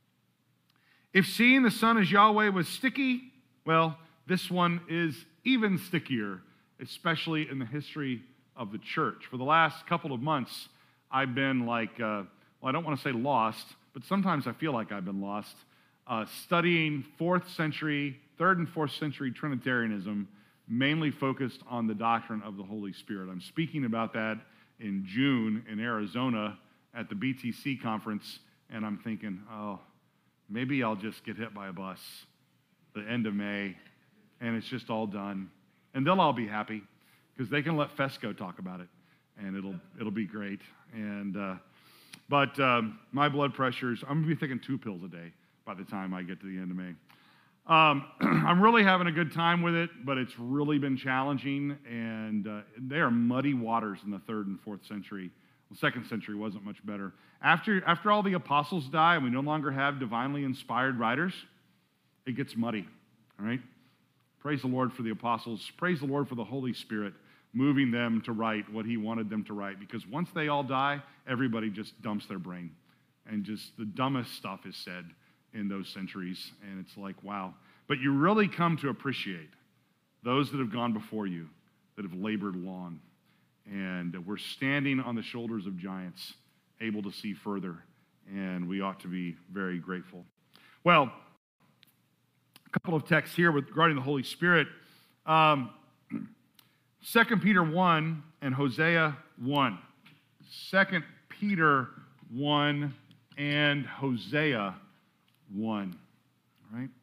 If seeing the Son as Yahweh was sticky, well, this one is even stickier, especially in the history of the church. For the last couple of months, I've been like, uh, well, I don't want to say lost, but sometimes I feel like I've been lost, uh, studying fourth century, third and fourth century Trinitarianism, mainly focused on the doctrine of the Holy Spirit. I'm speaking about that in June in Arizona at the B T C conference, and I'm thinking, oh, maybe I'll just get hit by a bus the end of May, and it's just all done. And they'll all be happy, because they can let Fesco talk about it, and it'll it'll be great. And uh, But um, my blood pressures, I'm going to be taking two pills a day by the time I get to the end of May. Um, I'm really having a good time with it, but it's really been challenging, and uh, they are muddy waters in the third and fourth century. The second century wasn't much better. After, after all the apostles die and we no longer have divinely inspired writers, it gets muddy, all right? Praise the Lord for the apostles. Praise the Lord for the Holy Spirit moving them to write what he wanted them to write, because once they all die, everybody just dumps their brain, and just the dumbest stuff is said in those centuries, and it's like, wow. But you really come to appreciate those that have gone before you, that have labored long, and we're standing on the shoulders of giants, able to see further, and we ought to be very grateful. Well, a couple of texts here regarding the Holy Spirit. Um, Second Peter one and Hosea one. Second Peter one and Hosea one. All right?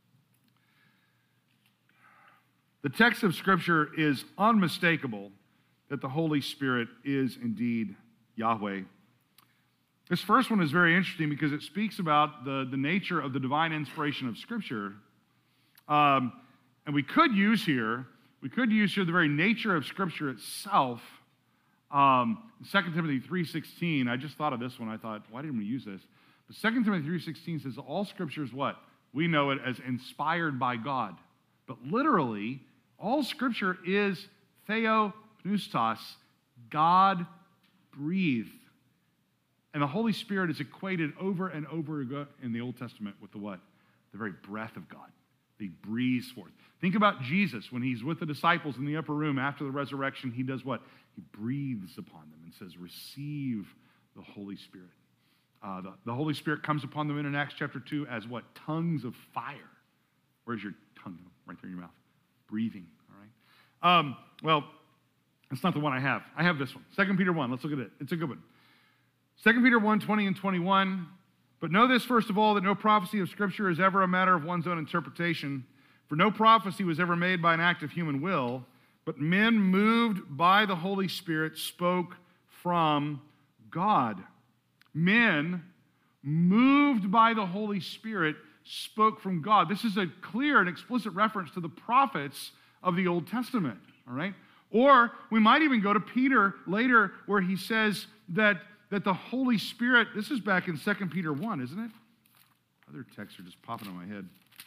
The text of Scripture is unmistakable that the Holy Spirit is indeed Yahweh. This first one is very interesting because it speaks about the, the nature of the divine inspiration of Scripture. Um, and we could use here, we could use here the very nature of Scripture itself. Um, Second Timothy three sixteen, I just thought of this one. I thought, why didn't we use this? But Second Timothy three sixteen says, all Scripture is what? We know it as inspired by God. But literally, all Scripture is theopneustos, God breathed. And the Holy Spirit is equated over and over in the Old Testament with the what? The very breath of God. He breathes forth. Think about Jesus when he's with the disciples in the upper room after the resurrection. He does what? He breathes upon them and says, receive the Holy Spirit. Uh, the, the Holy Spirit comes upon them in Acts chapter two as what? Tongues of fire. Where's your tongue? Right there in your mouth. Breathing, all right? Um, well, it's not the one I have. I have this one. Second Peter one. Let's look at it. It's a good one. Second Peter one, twenty and twenty-one. But know this, first of all, that no prophecy of Scripture is ever a matter of one's own interpretation. For no prophecy was ever made by an act of human will, but men moved by the Holy Spirit spoke from God. Men moved by the Holy Spirit spoke from God. This is a clear and explicit reference to the prophets of the Old Testament, all right? Or we might even go to Peter later where he says that that the Holy Spirit, this is back in Second Peter one, isn't it? Other texts are just popping in my head.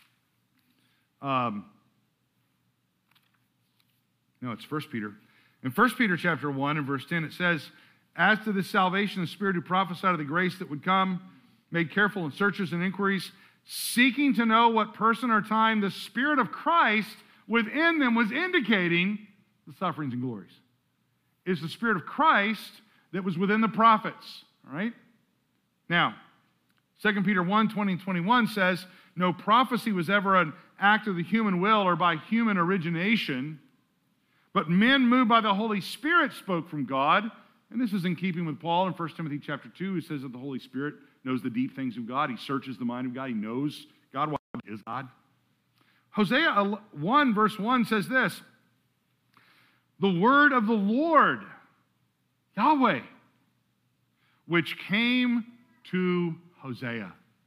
Um, no, it's First Peter. In First Peter chapter one and verse ten, it says, as to the salvation, the Spirit who prophesied of the grace that would come, made careful in searches and inquiries, seeking to know what person or time the Spirit of Christ within them was indicating the sufferings and glories. It's the Spirit of Christ that was within the prophets, all right? Now, Second Peter one, twenty and twenty-one says, no prophecy was ever an act of the human will or by human origination, but men moved by the Holy Spirit spoke from God. And this is in keeping with Paul in First Timothy chapter two, who says that the Holy Spirit knows the deep things of God. He searches the mind of God. He knows God. What is God? Hosea one, verse one says this, the word of the Lord, Yahweh, which came to Hosea,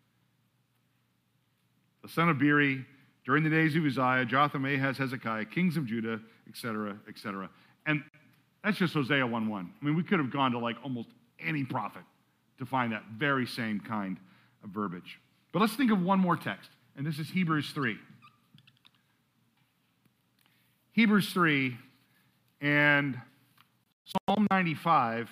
the son of Beeri, during the days of Uzziah, Jotham, Ahaz, Hezekiah, kings of Judah, et cetera, et cetera. And that's just Hosea one one. I mean, we could have gone to like almost any prophet to find that very same kind of verbiage. But let's think of one more text, and this is Hebrews three. Hebrews three and Psalm ninety-five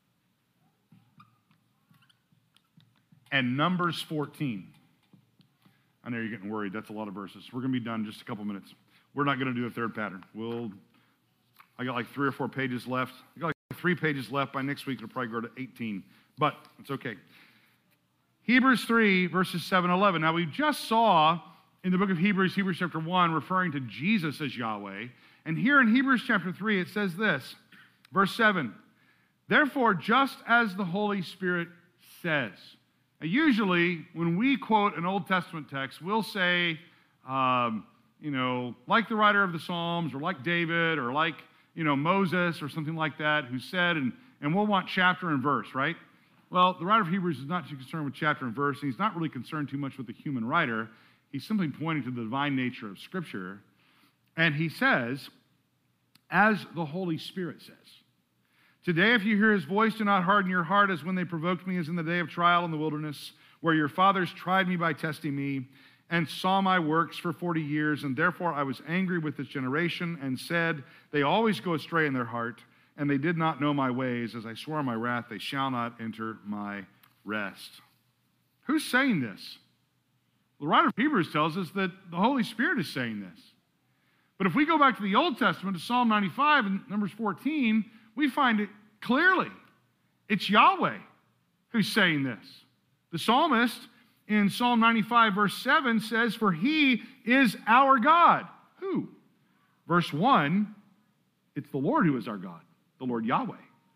and Numbers fourteen. I know you're getting worried. That's a lot of verses. We're going to be done in just a couple minutes. We're not going to do a third pattern. We'll I got like three or four pages left. I got like three pages left. By next week, it'll probably go to eighteen. But it's okay. Hebrews three, verses seven and eleven. Now, we just saw in the book of Hebrews, Hebrews chapter one, referring to Jesus as Yahweh. And here in Hebrews chapter three, it says this, verse seven, therefore, just as the Holy Spirit says. Now, usually, when we quote an Old Testament text, we'll say, um, you know, like the writer of the Psalms, or like David, or like, you know, Moses, or something like that, who said, and, and we'll want chapter and verse, right? Well, the writer of Hebrews is not too concerned with chapter and verse, and he's not really concerned too much with the human writer. He's simply pointing to the divine nature of Scripture. And he says, as the Holy Spirit says. Today, if you hear his voice, do not harden your heart as when they provoked me, as in the day of trial in the wilderness, where your fathers tried me by testing me, and saw my works for forty years, and therefore I was angry with this generation, and said, they always go astray in their heart, and they did not know my ways. As I swore in my wrath, they shall not enter my rest. Who's saying this? The writer of Hebrews tells us that the Holy Spirit is saying this. But if we go back to the Old Testament, to Psalm ninety-five and Numbers fourteen, we find it clearly. It's Yahweh who's saying this. The psalmist in Psalm ninety-five, verse seven says, for he is our God. Who? Verse one, it's the Lord who is our God, the Lord Yahweh.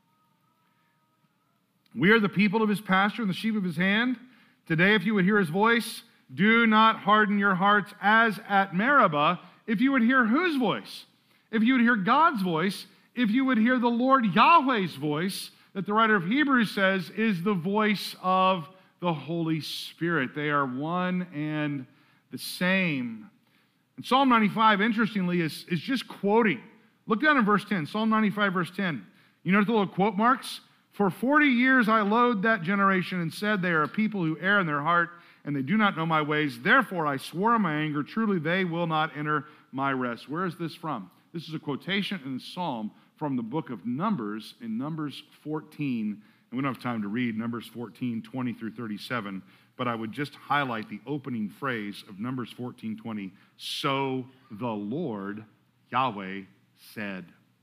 We are the people of his pasture and the sheep of his hand. Today, if you would hear his voice, do not harden your hearts as at Meribah. If you would hear whose voice? If you would hear God's voice, if you would hear the Lord Yahweh's voice, that the writer of Hebrews says is the voice of the Holy Spirit. They are one and the same. And Psalm ninety-five, interestingly, is, is just quoting. Look down in verse ten, Psalm ninety-five, verse ten. You notice the little quote marks? For forty years I loathed that generation and said, they are a people who err in their heart, and they do not know my ways. Therefore I swore in my anger, truly they will not enter my rest. Where is this from? This is a quotation in the Psalm from the book of Numbers, in Numbers fourteen. And we don't have time to read Numbers fourteen, twenty through thirty-seven, but I would just highlight the opening phrase of Numbers fourteen, twenty. So the Lord, Yahweh, said.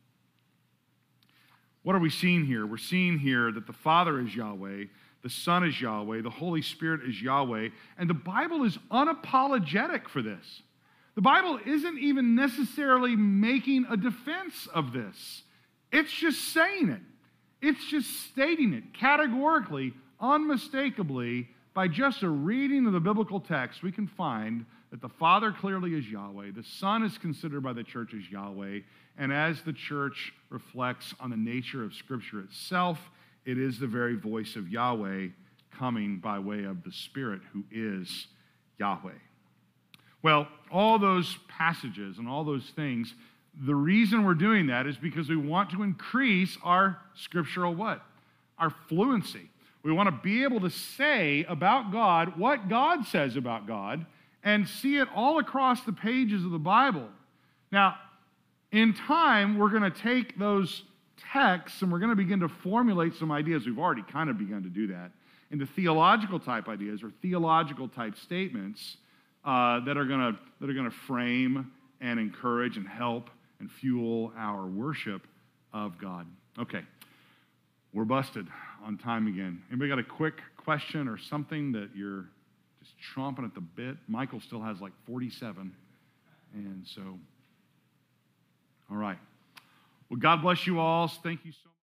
What are we seeing here? We're seeing here that the Father is Yahweh, the Son is Yahweh, the Holy Spirit is Yahweh, and the Bible is unapologetic for this. The Bible isn't even necessarily making a defense of this. It's just saying it. It's just stating it categorically, unmistakably. By just a reading of the biblical text, we can find that the Father clearly is Yahweh, the Son is considered by the church as Yahweh, and as the church reflects on the nature of Scripture itself, it is the very voice of Yahweh coming by way of the Spirit who is Yahweh. Well, all those passages and all those things, the reason we're doing that is because we want to increase our scriptural what? Our fluency. We want to be able to say about God what God says about God and see it all across the pages of the Bible. Now, in time, we're going to take those texts and we're going to begin to formulate some ideas. We've already kind of begun to do that into theological type ideas or theological type statements uh, that are going to that are going to frame and encourage and help and fuel our worship of God. Okay, we're busted on time again. Anybody got a quick question or something that you're just chomping at the bit? Michael still has like forty-seven, and so, all right. Well, God bless you all. Thank you so much.